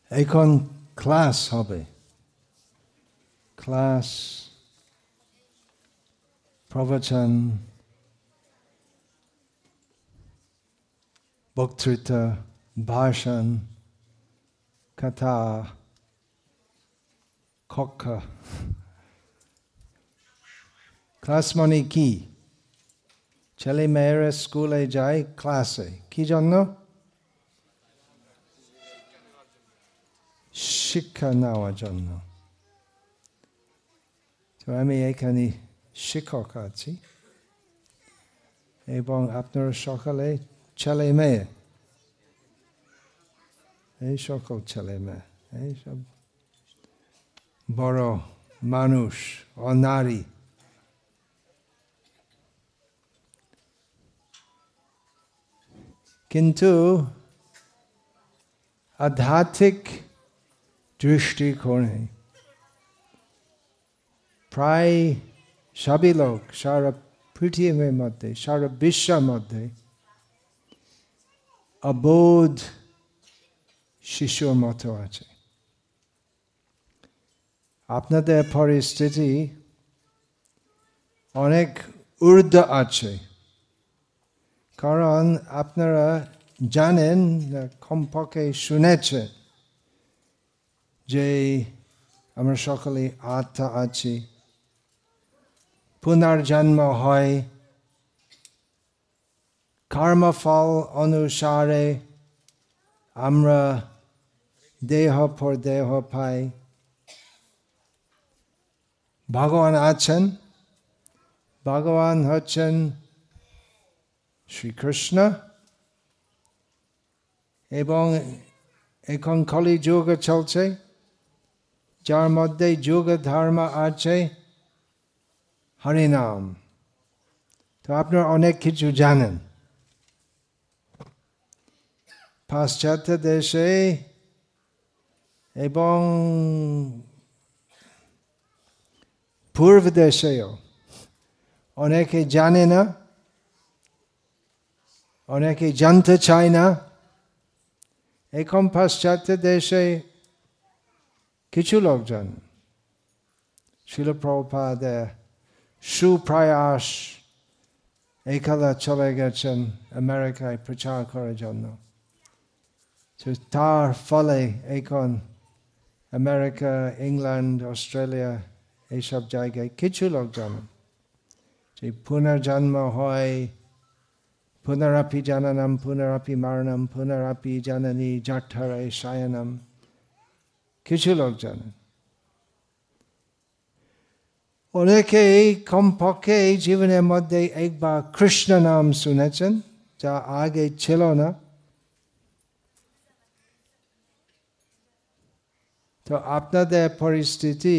এখন ক্লাস হবে, ক্লাস, প্রবচন, বক্তৃতা, ভাষণ, কথা, কক্ষ। ক্লাস মানে কি? ছেলে মেয়েরা স্কুলে যায় ক্লাসে, কি জন্য? শিক্ষা নেওয়ার জন্য। তো আমি এখানে শিক্ষক আছি এবং আপনারা সকালে ছেলে মেয়ে, এই সকল ছেলে মেয়ে, এইসব বড় মানুষ ও নারী। কিন্তু আধ্যাত্মিক দৃষ্টিকোণে প্রায় সবই লোক সারা পৃথিবীর মধ্যে, সারা বিশ্বের মধ্যে অবোধ শিশুর মতো আছে। আপনাদের পরিস্থিতি অনেক ঊর্ধ্বে আছে, কারণ আপনারা জানেন, কমপক্ষে শুনেছেন যে আমরা সকলে আত্মা আছি, পুনর্জন্ম হয়, কর্মফল অনুসারে আমরা দেহ পর দেহ পাই। ভগবান আছেন, ভগবান হচ্ছেন শ্রীকৃষ্ণ, এবং এখন কলি যুগ চলছে, যার মধ্যে যুগ ধর্ম আছে হরিনাম। তো আপনারা অনেক কিছু জানেন। পাশ্চাত্য দেশে এবং পূর্ব দেশেও অনেকে জানে না, অনেকে জানতে চায় না। এখন পাশ্চাত্য দেশে কিছু লোক জানে। শিল প্রভুপাদের সুপ্রয়াস একলা চলে গেছেন আমেরিকায় প্রচার করার জন্য। তার ফলে এখন আমেরিকা, ইংল্যান্ড, অস্ট্রেলিয়া এইসব জায়গায় কিছু লোক জানেন যে পুনর্জন্ম হয়, পুনরাপি জানানাম পুনরাপি মারণম পুনরাপি জানানি জঠরে শায়নম। কিছু লোক জানেন। অনেকে কমপক্ষে এই জীবনের মধ্যে একবার কৃষ্ণ নাম শুনেছেন, যা আগে ছিল না। তো আপনাদের পরিস্থিতি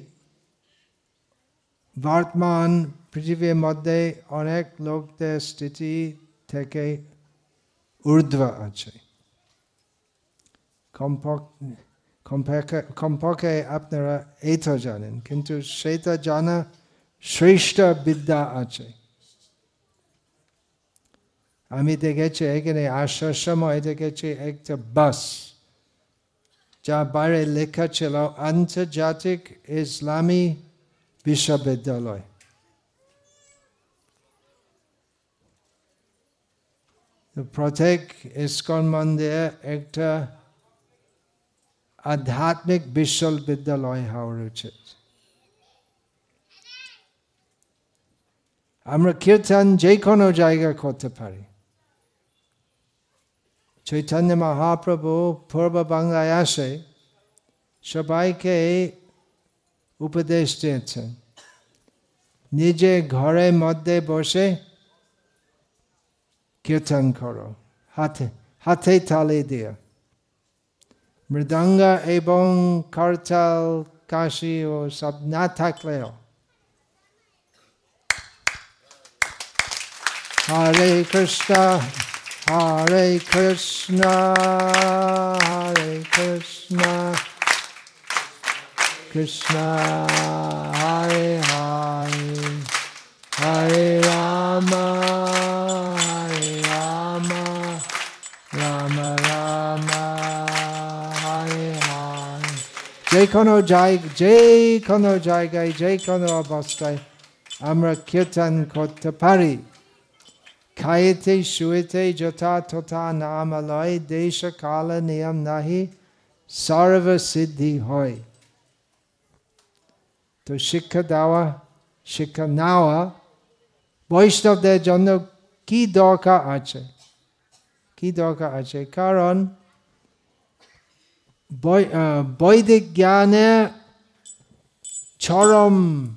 বর্তমান পৃথিবীর মধ্যে অনেক লোকদের স্থিতি থেকে ঊর্ধ্ব আছে। কমপক্ষে আপনারা এই তো জানেন, কিন্তু সেটা জানা শ্রেষ্ঠ বিদ্যা আছে। আমি দেখেছি এখানে আসার সময় দেখেছি একটা বাস, যা বাইরে লেখা ছিল আন্তর্জাতিক ইসলামী বিশ্ববিদ্যালয়। প্রত্যেক ইস্কন মন্দিরে একটা আধ্যাত্মিক বিশ্ববিদ্যালয় হওয়া উচিত। আমরা কীর্তন যে কোনো জায়গায় করতে পারি। চৈতন্য মহাপ্রভু পূর্ব বাংলায় আসে, সবাইকে উপদেশ দিয়েছেন, নিজে ঘরের মধ্যে বসে কীর্তন করো, হাতে তালি দিয়ে। মৃদঙ্গ এবং করতাল, কাশি ও সব না থাকলেও হরে কৃষ্ণ হরে কৃষ্ণ হরে কৃষ্ণ কৃষ্ণ হরে হরে হরে রাম রাম রাম হরে যে কোনো জায়গায় যে কোনো অবস্থায় আমরা কীর্তন করতে পারি। খাইতে শুইতে যথা তথা নামালয়, দেশ কাল নিয়ম নাহি, সর্বসিদ্ধি হয়। তো শিক্ষা দেওয়া, শিক্ষা নেওয়া বৈষ্ণবদের জন্য কি দরকার আছে? কি দরকার আছে? কারণ বৈদিক জ্ঞানের চরম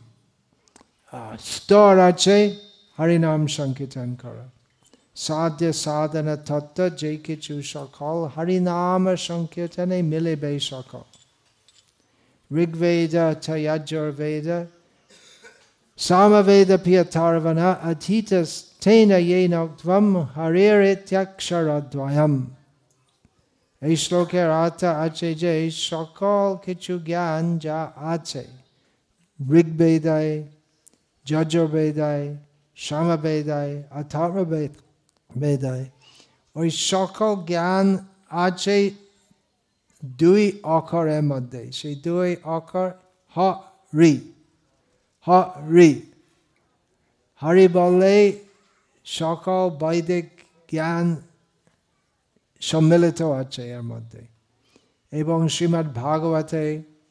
স্তর আছে হরিনাম সংকীর্তন করা। সাধ্য সাধনা তত্ত্ব যে কিছু সকল হরিনাম সংকীর্তনে মিলিবে সকল। ঋগ্বেদ যজুর্বেদ সামবেদ পিয়থার্বণা অধীতস তেন येनोक्तम् হরিরিত্যক্ষরদ্বয়ম। এই শ্লোকের অর্থ আছে যে সকল কিছু জ্ঞান যা আছে ঋগ্বেদায়, যজুর্বেদায়, সামবেদায়, অথর্ববেদায়, ওই সকল জ্ঞান আছে দুই অক্ষরের মধ্যে। সেই দুই অক্ষর হরি। হরি হরি বললে সকল বৈদিক জ্ঞান সম্মিলিত আছে এর মধ্যে। এবং শ্রীমদ্ ভাগবতে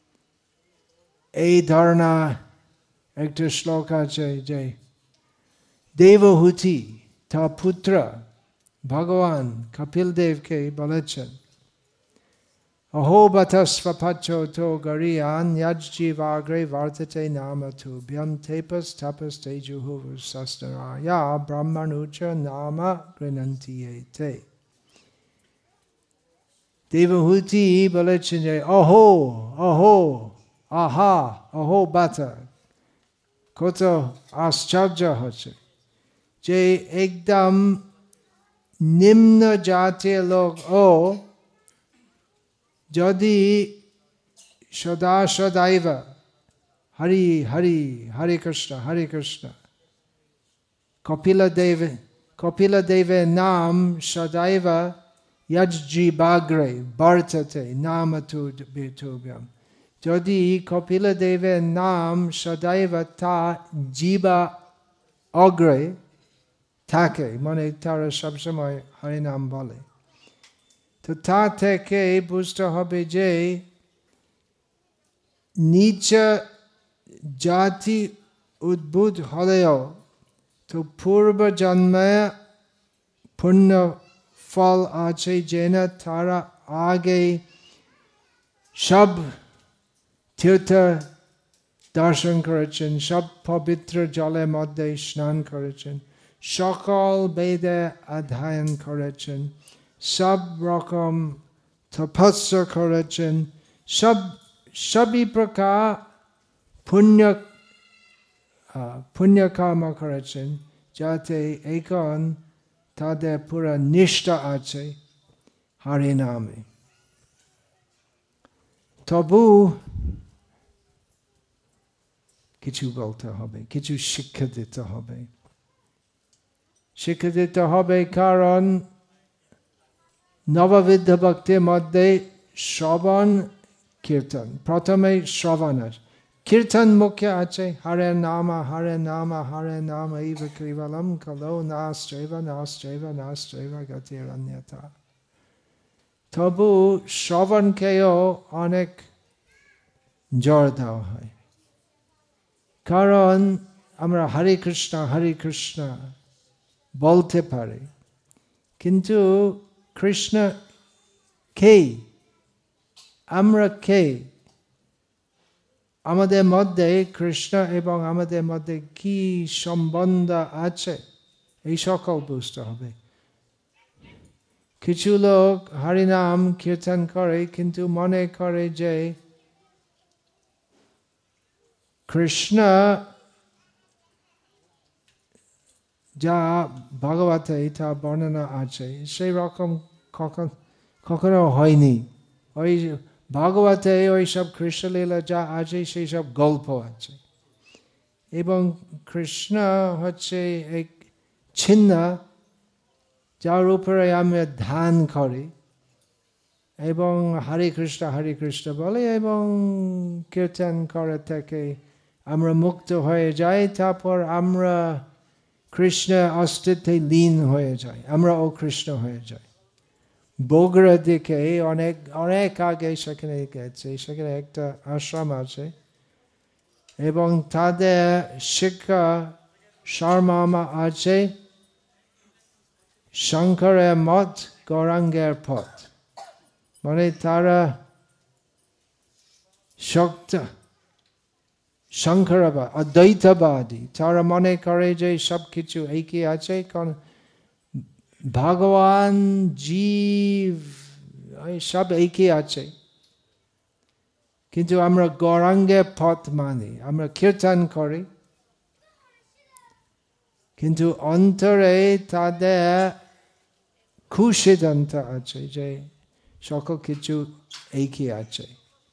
এই ধরনের একটা শ্লোক আছে যে দেবহূতি তার পুত্র ভগবান কপিল দেবকে বলেছেন, অহোবতস্বপচ্যতো গরিয়ান যজ্জীবাগ্রে বর্ততে নাম তুভ্যম তেপস তপস তেজুহুঃসস্তনায়া ব্রহ্মণুচ নাম গৃহন্তি এতে। দেবহূতি বলেছেন যে অহো অহো আহা অহো বাত, কত আশ্চর্য হচ্ছে যে একদম নিম্ন জাতীয় লোক ও যদি সদা সদাইব হরি হরি হরে কৃষ্ণ কপিল দেবের নাম সদাইব যজ্জীবাগ্রে বর্ততে নাম তুভ্যম। যদি কপিল দেবের নাম সদাইব তা জীবা অগ্রে থাকে, মানে তারা সবসময় হরিনাম বলে, তো তা থেকে বুঝতে হবে যে নিচ জাতি উদ্ভূত হলেও তো পূর্ব জন্মে পুণ্য ফল আছে, যেন তারা আগে সব তীর্থ দর্শন করেছেন, সব পবিত্র জলের মধ্যে স্নান করেছেন, সকল বেদে অধ্যয়ন করেছেন, সব রকম তপস্যা করেছেন, সবই প্রকার পুণ্য কর্ম করেছেন, যাতে এখন তাদের পুরা নিষ্ঠা আছে হরিনামে। তবু কিছু বলতে হবে, কিছু শিক্ষা দিতে হবে। শিক্ষা দিতে হবে কারণ নববিধ ভক্তির মধ্যে শ্রবণ কীর্তন, প্রথমে শ্রবণ আছে, কীর্তন মুখ্য আছে। হরে নাম হরে নাম হরে নাম এইব কেবলম কলো নাস্ত্রৈব গতিরন্যথা। তবু শ্রবণকেও অনেক জোর দেওয়া হয়, কারণ আমরা হরে কৃষ্ণ বলতে পারি, কিন্তু কৃষ্ণ কে, আমরা কে, আমাদের মধ্যে কৃষ্ণ এবং আমাদের মধ্যে কি সম্বন্ধ আছে, এই সকল বুঝতে হবে। কিছু লোক হরিনাম কীর্তন করে কিন্তু মনে করে যে কৃষ্ণ যা ভাগবতে তা বর্ণনা আছে সেই রকম কখনো হয়নি। ওই ভাগবতে ওই সব কৃষ্ণলীলা যা আছে সেই সব গল্প আছে, এবং কৃষ্ণ হচ্ছে এক চিহ্ন যার উপরে আমরা ধ্যান করি, এবং হরে কৃষ্ণ বলে এবং কীর্তন করে থেকে আমরা মুক্ত হয়ে যাই, তারপর আমরা কৃষ্ণের অস্তিত্বে লীন হয়ে যাই, আমরা ও কৃষ্ণ হয়ে যাই। বগুড়ার দিকে অনেক অনেক আগে সেখানে গেছে, সেখানে একটা আশ্রম আছে এবং তাদের শিক্ষা সারমর্ম আছে শঙ্করের মত গৌরাঙ্গের পথ। মানে তারা শঙ্করবাদ অদ্বৈতবাদী, তারা মনে করে যে সব কিছু একই আছে, কারণ ভগবান জীব সব একই আছে। কিন্তু আমরা গৌরাঙ্গের পথ মানি, আমরা কীর্তন করি, কিন্তু অন্তরে তাদের সিদ্ধান্ত আছে যে সকল কিছু একই আছে।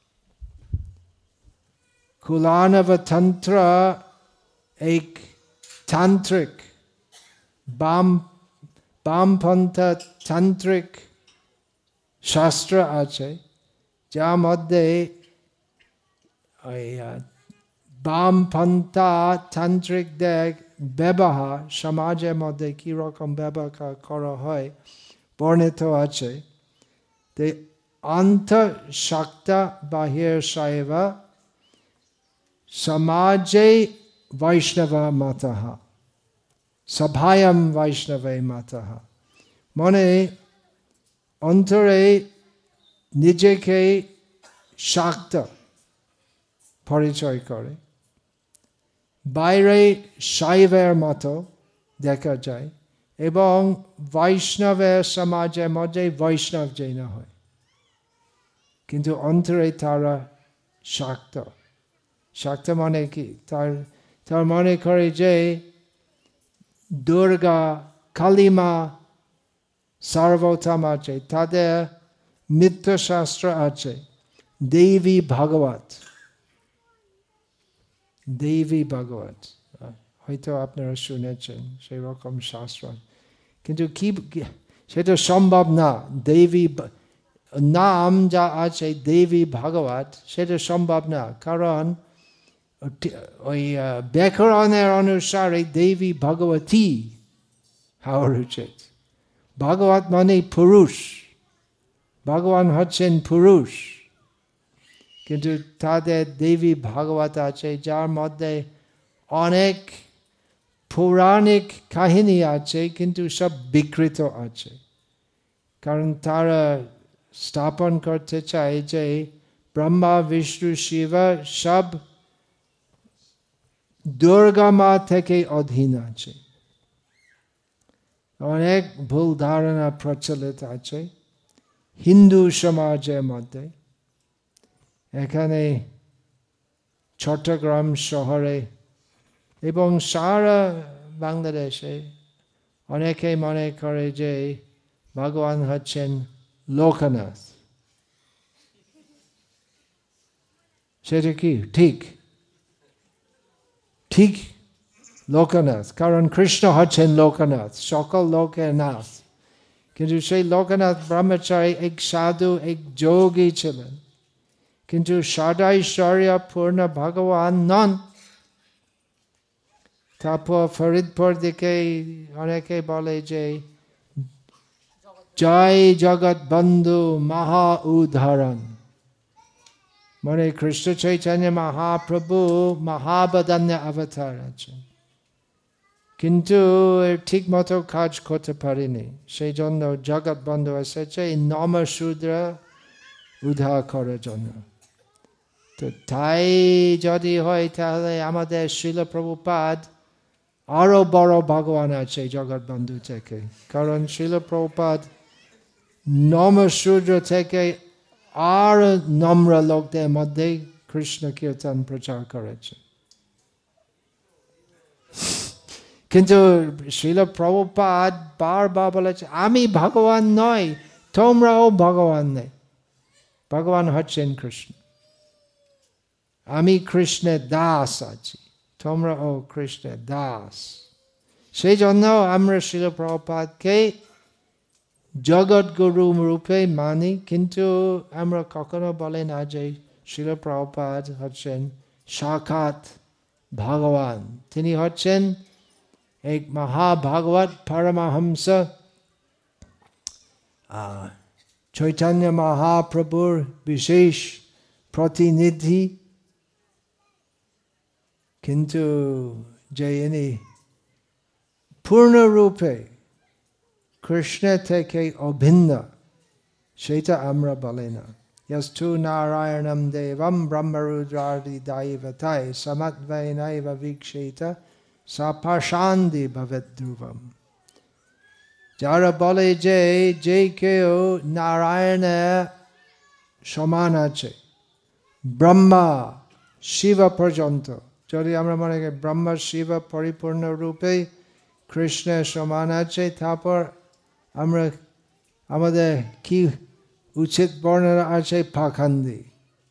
কুলানব তন্ত্র এক তান্ত্রিক বামপন্থা তান্ত্রিক শাস্ত্র আছে, যার মধ্যে বামপন্থা তান্ত্রিকদের ব্যবহার সমাজের মধ্যে কিরকম ব্যবহার করা হয় বর্ণিত আছে। অন্তঃশক্ত বাহির শৈব সমাজে বৈষ্ণব মতঃ সভায়ম বৈষ্ণবে মতঃ। মানে অন্তরে নিজেকে শাক্ত পরিচয় করে, বাইরে শৈবের মতো দেখা যায় এবং বৈষ্ণবের সমাজের মধ্যে বৈষ্ণব যেন হয়, কিন্তু অন্তরে তারা শাক্ত। শাক্ত মানে কি? তার মনে করে যে দুর্গা কালিমা সর্বোত্তম আছে, তাদের মিথ্যাশাস্ত্র আছে, দেবী ভাগবত হয়তো আপনারা শুনেছেন সেই রকম শাস্ত্র, কিন্তু কি সেটা সম্ভব না। দেবী নাম যা আছে দেবী ভাগবত, সেটা সম্ভব না, কারণ ওই ব্যাকরণের অনুসারে দেবী ভগবতী হওয়ার উচিত। ভাগবত মানে পুরুষ, ভগবান হচ্ছেন পুরুষ, কিন্তু তাদের দেবী ভাগবত আছে যার মধ্যে অনেক পৌরাণিক কাহিনী আছে, কিন্তু সব বিকৃত আছে, কারণ তারা স্থাপন করতে চায় যে ব্রহ্মা বিষ্ণু শিব সব দুর্গা মা থেকে অধীন আছে। অনেক ভুল ধারণা প্রচলিত আছে হিন্দু সমাজের মধ্যে। এখানে চট্টগ্রাম শহরে এবং সারা বাংলাদেশে অনেকে মনে করে যে ভগবান হচ্ছেন লোকনাথ। সেটা কি ঠিক? ঠিক লোকনাথ, কারণ কৃষ্ণ হচ্ছেন লোকনাথ, সকল লোকের নাথ। কিন্তু সেই লোকনাথ ব্রহ্মচারী এক সাধু, এক যোগী ছিলেন, কিন্তু সদাইশ্বর্য পূর্ণ ভগবান নন। তারপর ফরিদপুর দিকে অনেকে বলে যে জয় জগৎ বন্ধু মহা উদাহরণ, মানে কৃষ্ণ চৈতন্য মহাপ্রভু মহাবদান্য অবতার আছেন, কিন্তু ঠিক মতো কাজ করতে পারেনি। সেই জন্য জগৎ বন্ধু এসেছে নমশূদ্র উদ্ধার করার জন্য। তো তাই যদি হয় তাহলে আমাদের শিল প্রভুপাদ আরো বড় ভগবান আছে জগৎ বন্ধু থেকে, কারণ শিল প্রভুপাদ নমশূদ্র থেকে আর নম্র লোকদের মধ্যে কৃষ্ণ কীর্তন প্রচার করেছে। কিন্তু শিল প্রভুপাদ বারবার বলেছে আমি ভগবান নই, তোমরাও ভগবান নেই, ভগবান হচ্ছেন কৃষ্ণ। আমি কৃষ্ণের দাস আছি, তোমরাও কৃষ্ণের দাস। সেই জন্য আমরা শিল প্রভুপাদকে জগৎ গুরু রূপে মানি, কিন্তু আমরা কখনো বলে না যে শ্রীল প্রভুপাদ হচ্ছেন সাক্ষাৎ ভগবান। তিনি হচ্ছেন এক মহাভাগবত পরমহংস, চৈতন্য মহাপ্রভুর বিশেষ প্রতিনিধি, কিন্তু যে ইনি পূর্ণরূপে কৃষ্ণ থেকে অভিন্ন, সেটা আমরা বলি না। यस्तु नारायणं देवं ब्रह्मरुद्रादिदैवतै समद्वयनैव वीक्षेत सा पाषाण्डी भवेत् ध्रुवम्। যারা বলে যে কেউ নারায়ণের সমান আছে, ব্রহ্মা শিব পর্যন্ত, যদি আমরা মনে করি ব্রহ্মা শিব পরিপূর্ণ রূপে কৃষ্ণের সমান আছে, তারপর আমরা আমাদের কি উচিত বর্ণনা আছে? পাখান্ডি।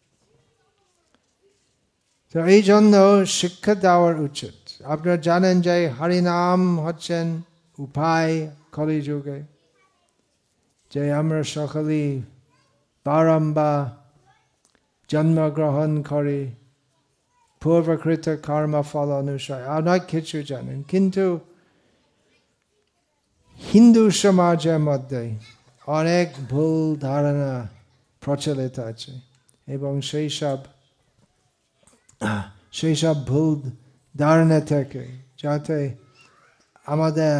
তো এই জন্য শিক্ষা দেওয়ার উচিত। আপনারা জানেন যে হরিনাম হচ্ছেন উপায় কলিযুগে, যে আমরা সকলেই বারম্বার জন্মগ্রহণ করি পূর্বকৃত কর্মফল অনুসারে, অনেক কিছু জানেন, কিন্তু হিন্দু সমাজের মধ্যে অনেক ভুল ধারণা প্রচলিত আছে, এবং সেই সব ভুল ধারণা থেকে যাতে আমাদের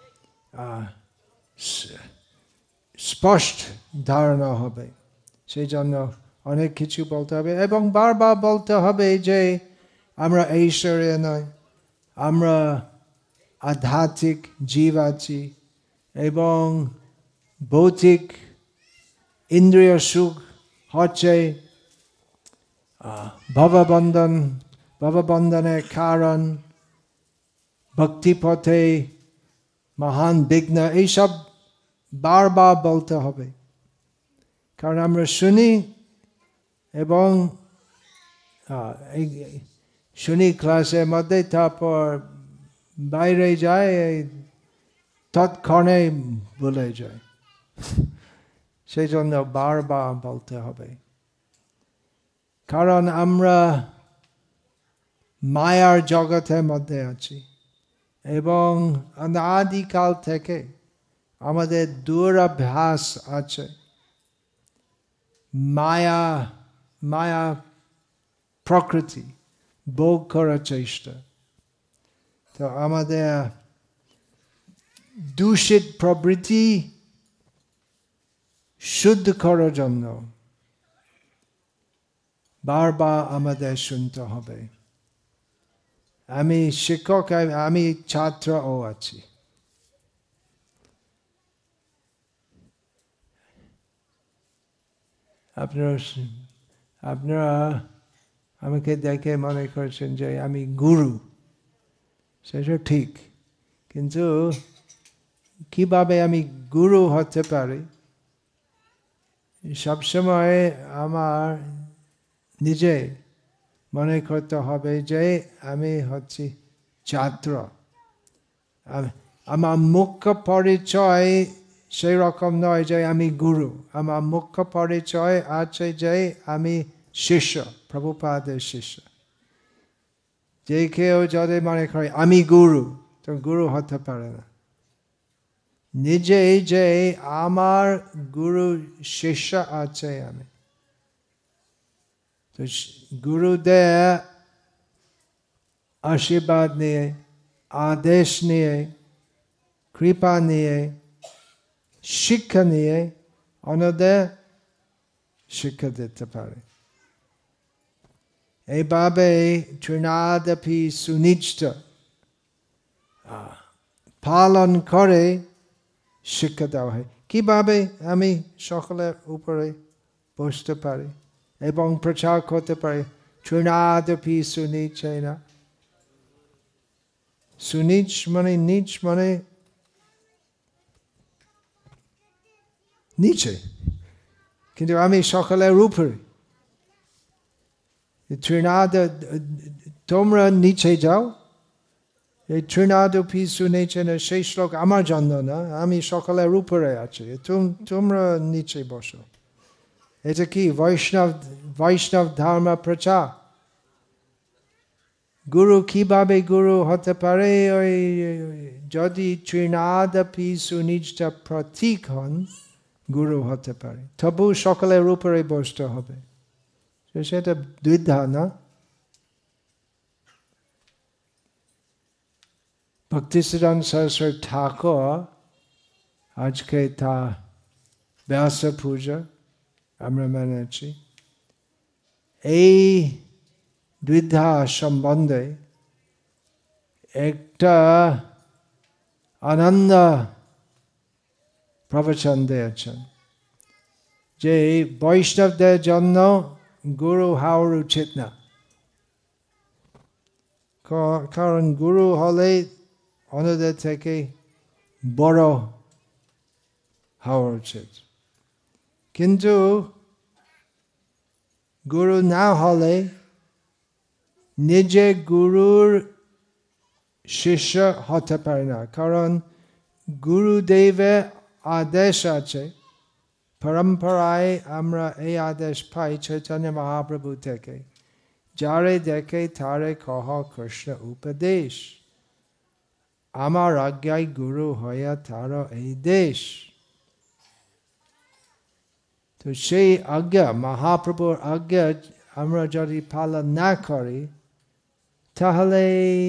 স্পষ্ট ধারণা হবে, সেই জন্য অনেক কিছু বলতে হবে, এবং বারবার বলতে হবে যে আমরা ঈশ্বরে নয়, আমরা আধ্যাত্মিক জীব আছি, এবং ভৌতিক ইন্দ্রিয় সুখ হচ্ছে ভববন্ধনের কারণ, ভক্তিপথে মহান বিঘ্ন, এইসব বারবার বলতে হবে। কারণ আমরা শুনি এবং শুনি ক্লাসের মধ্যে, তারপর বাইরে যায়, তৎক্ষণে ভুলে যায়। সেই জন্য বারবার বলতে হবে, কারণ আমরা মায়ার জগতের মধ্যে আছি, এবং আদিকাল থেকে আমাদের দুরাভ্যাস আছে মায়া প্রকৃতি ভোগ করার চেষ্টা। তো আমাদের দূষিত প্রবৃত্তি শুদ্ধ করার জন্য বারবার আমাদের শুনতে হবে। আমি শিক্ষক, আমি ছাত্রও আছি। আপনারা আমাকে দেখে মনে করছেন যে আমি গুরু, সেটা ঠিক, কিন্তু কিভাবে আমি গুরু হতে পারি সবসময় আমার নিজে মনে করতে হবে যে আমি হচ্ছি ছাত্র। আমার মুখ্য পরিচয় সেই রকম নয় যে আমি গুরু, আমার মুখ্য পরিচয় আছে যে আমি শিষ্য, প্রভুপাদের শিষ্য। যে কেউ যদি মনে করে আমি গুরু, তো গুরু হতে পারে না। নিজে যে আমার গুরু শিষ্য আছে আমি, তো গুরুদের আশীর্বাদ নিয়ে, আদেশ নিয়ে, কৃপা নিয়ে, শিক্ষা নিয়ে অন্যদের শিক্ষা দিতে পারে। এইভাবে ত্রিনাদপি সুনিষ্ঠ পালন করে শিক্ষা দেওয়া হয়। কিভাবে আমি সকলের উপরে বসতে পারি এবং প্রচার করতে পারি? ত্রিনাদপি সুনিচেন। সুনিচ মানে নিচ, মানে নিচে, কিন্তু আমি সকলের উপরে। ত্রিনাদ, তোমরা নিচে যাও এই তৃণাদপি শুনেছেন সেই শ্লোক আমার জন্য না, আমি সকলের উপরে আছি, তোমরা নিচে বসো। এটা কি বৈষ্ণব ধর্ম প্রচার? গুরু কিভাবে গুরু হতে পারে? ওই যদি তৃণাদপি সুনিষ্ঠ প্রতীক হন গুরু হতে পারে, তবু সকলের উপরে বসতে হবে। সেটা দ্বিধা না? ভক্তিসিদ্ধান্ত সরস্বতী ঠাকুর আজকে তা ব্যাস পূজা আমরা মেনেছি। এই দ্বিধা সম্বন্ধে একটা আনন্দ প্রবচন দিয়েছেন যে বৈষ্ণবদের জন্য গুরু হওয়ার উচিত না, কারণ গুরু হলে অন্যদের থেকে বড় হওয়া উচিত। কিন্তু গুরু না হলে নিজে গুরুর শিষ্য হতে পারে না, কারণ গুরুদেবের আদেশ আছে। পরম্পরায় আমরা এই আদেশ পাই চৈতন্য মহাপ্রভু থেকে, যারে দেখে তারে কহ কৃষ্ণ উপদেশ, আমার আজ্ঞায় গুরু হইয়া তার এই দেশ। তো সেই আজ্ঞা, মহাপ্রভুর আজ্ঞা আমরা যদি পালন না করি তাহলে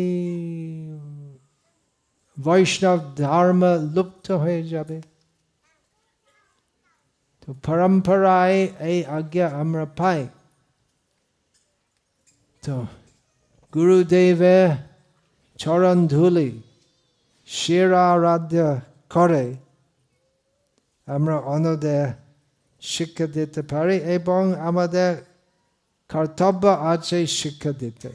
বৈষ্ণব ধর্ম লুপ্ত হয়ে যাবে। তো পরম্পরায় এই আজ্ঞা আমরা পাই। তো গুরুদেবের চরণ ধুলি শিরারাধ্য করে আমরা অন্যদের শিক্ষা দিতে পারি, এবং আমাদের কর্তব্য আছে শিক্ষা দিতে।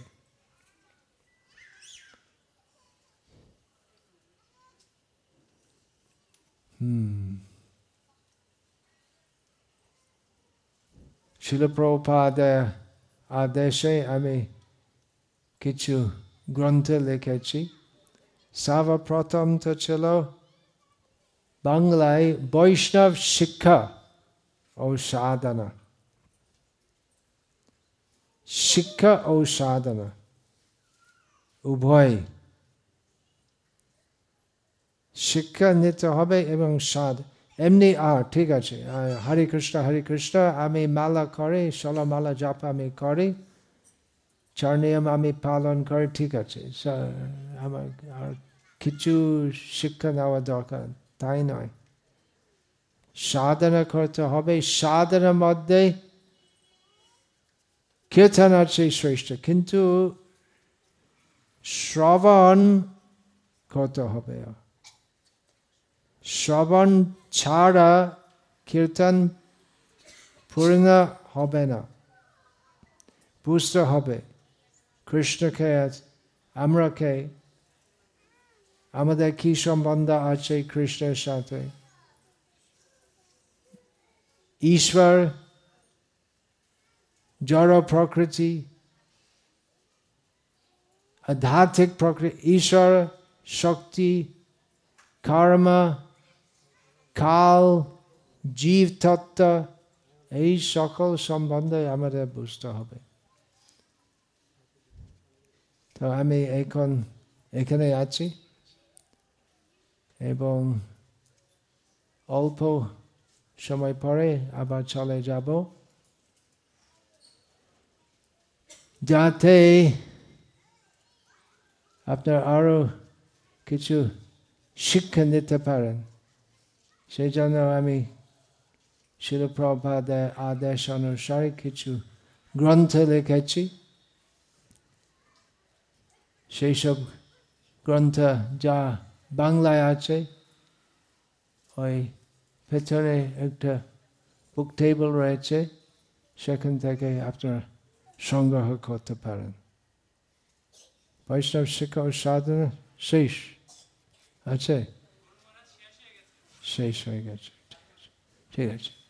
শিল প্রভুপাদের আদেশে আমি কিছু গ্রন্থ লিখেছি। সর্বপ্রথম তো ছিল বাংলায় বৈষ্ণব শিক্ষা ও সাধনা। শিক্ষা ও সাধনা উভয়, শিক্ষা নিতে হবে এবং এমনি ঠিক আছে, হরে কৃষ্ণ আমি মালা করি, 16 মালা জপ আমি করি, 4 নিয়ম আমি পালন করি, ঠিক আছে, আমার আর কিছু শিক্ষা নেওয়া দরকার তাই নয়। সাধনা করতে হবে। সাধনার মধ্যে কীর্তন আছে শ্রেষ্ঠ, কিন্তু শ্রবণ করতে হবে। শ্রবণ ছাড়া কীর্তন পূর্ণ হবে না। বুঝতে হবে কৃষ্ণকে, আমরাকে, আমাদের কি সম্বন্ধ আছে কৃষ্ণের সাথে। ঈশ্বর, জড় প্রকৃতি, আধ্যাত্মিক প্রকৃতি, ঈশ্বর, শক্তি, কর্ম, কাল, জীব তত্ত্ব, এই সকল সম্বন্ধে আমাদের বুঝতে হবে। তো আমি এখন এখানে আছি এবং অল্প সময় পরে আবার চলে যাব, যাতে আপনার আরো কিছু শিক্ষা নিতে পারেন। সেই জন্য আমি শিল প্রভুপাদের আদেশ অনুসারে কিছু গ্রন্থ লিখেছি। সেই সব গ্রন্থ যা বাংলায় আছে, ওই ভেতরে একটা বুক টেবিল রয়েছে, সেখান থেকে আপনারা সংগ্রহ করতে পারেন। বৈষ্ণব শিক্ষা ও সাধনা শেষ আছে, শেষ হয়ে গেছে, ঠিক আছে।